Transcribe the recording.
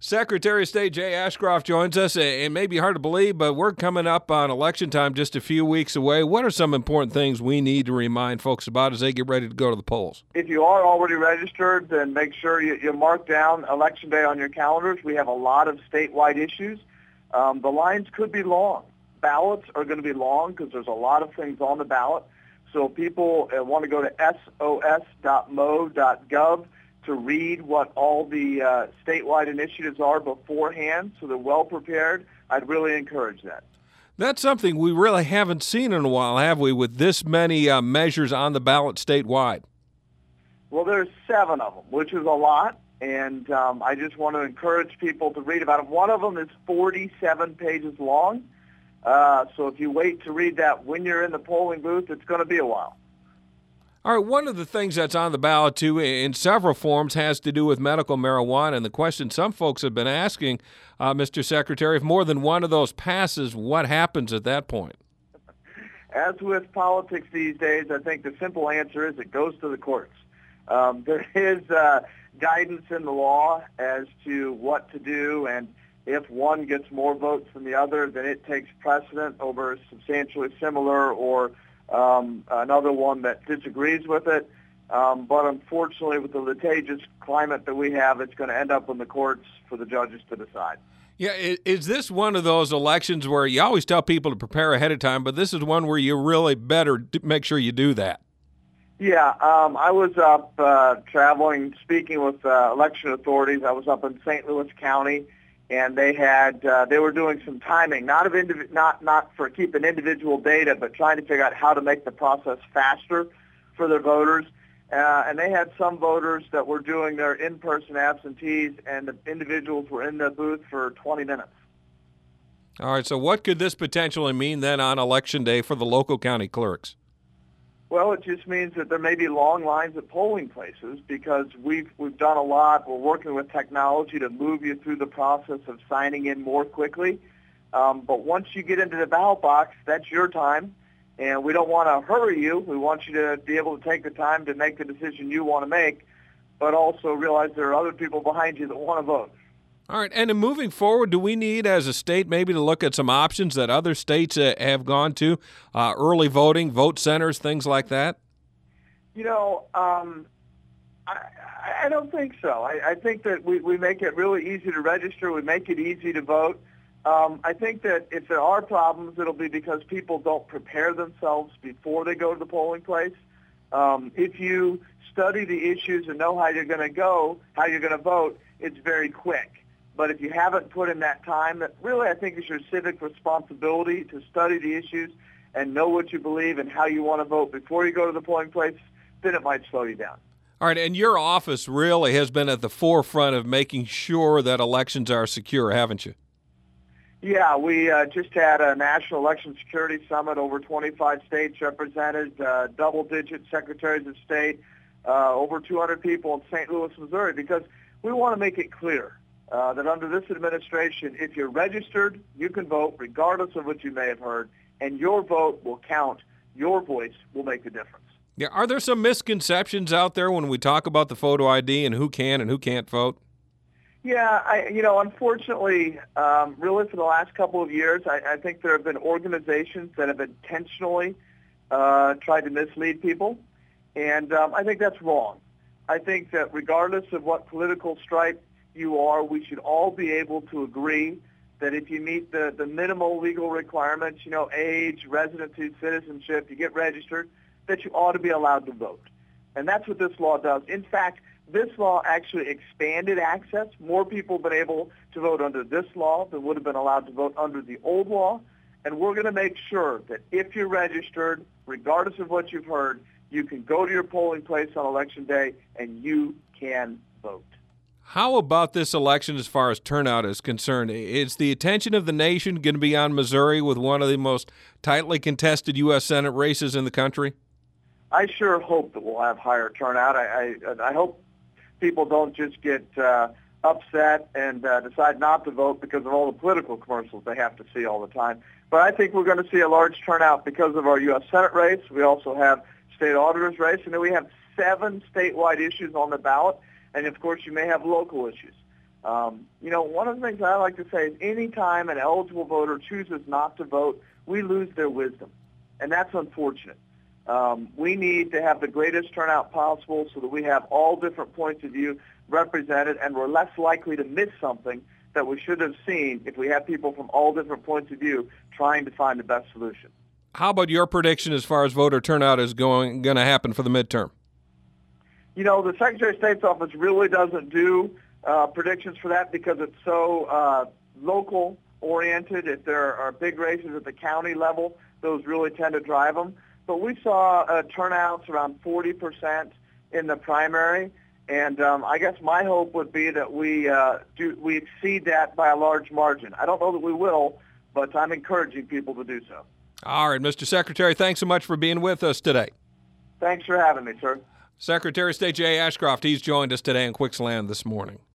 Secretary of State Jay Ashcroft joins us. It may be hard to believe, but we're coming up on election time just a few weeks away. What are some important things we need to remind folks about as they get ready to go to the polls? If you are already registered, then make sure you mark down Election Day on your calendars. We have a lot of statewide issues. The lines could be long. Ballots are going to be long because there's a lot of things on the ballot. So people want to go to sos.mo.gov to read what all the statewide initiatives are beforehand so they're well prepared. I'd really encourage that. That's something we really haven't seen in a while, have we, with this many measures on the ballot statewide? Well, there's 7 of them, which is a lot, and I just want to encourage people to read about them. One of them is 47 pages long, so if you wait to read that when you're in the polling booth, it's going to be a while. All right, one of the things that's on the ballot, too, in several forms has to do with medical marijuana. And the question some folks have been asking, Mr. Secretary, if more than one of those passes, what happens at that point? As with politics these days, I think the simple answer is it goes to the courts. There is guidance in the law as to what to do, and if one gets more votes than the other, then it takes precedent over substantially similar or another one that disagrees with it. But unfortunately, with the litigious climate that we have, it's going to end up in the courts for the judges to decide. Yeah, is this one of those elections where you always tell people to prepare ahead of time, but this is one where you really better make sure you do that? Yeah, I was up traveling, speaking with election authorities. I was up in St. Louis County, and they were doing some timing, not for keeping individual data, but trying to figure out how to make the process faster for their voters. And they had some voters that were doing their in-person absentees, and the individuals were in the booth for 20 minutes. All right, so what could this potentially mean then on Election Day for the local county clerks? Well, it just means that there may be long lines at polling places because we've done a lot. We're working with technology to move you through the process of signing in more quickly. But once you get into the ballot box, that's your time, and we don't want to hurry you. We want you to be able to take the time to make the decision you want to make, but also realize there are other people behind you that want to vote. All right, and in moving forward, do we need as a state maybe to look at some options that other states have gone to, early voting, vote centers, things like that? You know, I don't think so. I think that we make it really easy to register. We make it easy to vote. I think that if there are problems, it'll be because people don't prepare themselves before they go to the polling place. If you study the issues and know how you're going to vote, it's very quick. But if you haven't put in that time, that really I think is your civic responsibility to study the issues and know what you believe and how you want to vote before you go to the polling place, then it might slow you down. All right, and your office really has been at the forefront of making sure that elections are secure, haven't you? Yeah, we just had a National Election Security Summit, over 25 states represented, double-digit secretaries of state, over 200 people in St. Louis, Missouri, because we want to make it clear that under this administration, if you're registered, you can vote regardless of what you may have heard, and your vote will count. Your voice will make the difference. Yeah, are there some misconceptions out there when we talk about the photo ID and who can and who can't vote? Yeah, unfortunately, really for the last couple of years, I think there have been organizations that have intentionally tried to mislead people, and I think that's wrong. I think that regardless of what political stripe you are, we should all be able to agree that if you meet the minimal legal requirements, age, residency, citizenship, you get registered, that you ought to be allowed to vote. And that's what this law does. In fact, this law actually expanded access. More people have been able to vote under this law than would have been allowed to vote under the old law. And we're going to make sure that if you're registered, regardless of what you've heard, you can go to your polling place on Election Day and you can vote. How about this election as far as turnout is concerned? Is the attention of the nation going to be on Missouri with one of the most tightly contested U.S. Senate races in the country? I sure hope that we'll have higher turnout. I hope people don't just get upset and decide not to vote because of all the political commercials they have to see all the time. But I think we're going to see a large turnout because of our U.S. Senate race. We also have state auditor's race, and then we have 7 statewide issues on the ballot. And, of course, you may have local issues. One of the things I like to say is any time an eligible voter chooses not to vote, we lose their wisdom, and that's unfortunate. We need to have the greatest turnout possible so that we have all different points of view represented, and we're less likely to miss something that we should have seen if we have people from all different points of view trying to find the best solution. How about your prediction as far as voter turnout is going to happen for the midterm? The Secretary of State's office really doesn't do predictions for that because it's so local oriented. If there are big races at the county level, those really tend to drive them. But we saw turnouts around 40% in the primary, and I guess my hope would be that we exceed that by a large margin. I don't know that we will, but I'm encouraging people to do so. All right, Mr. Secretary, thanks so much for being with us today. Thanks for having me, sir. Secretary of State Jay Ashcroft, he's joined us today in Quicks Land this morning.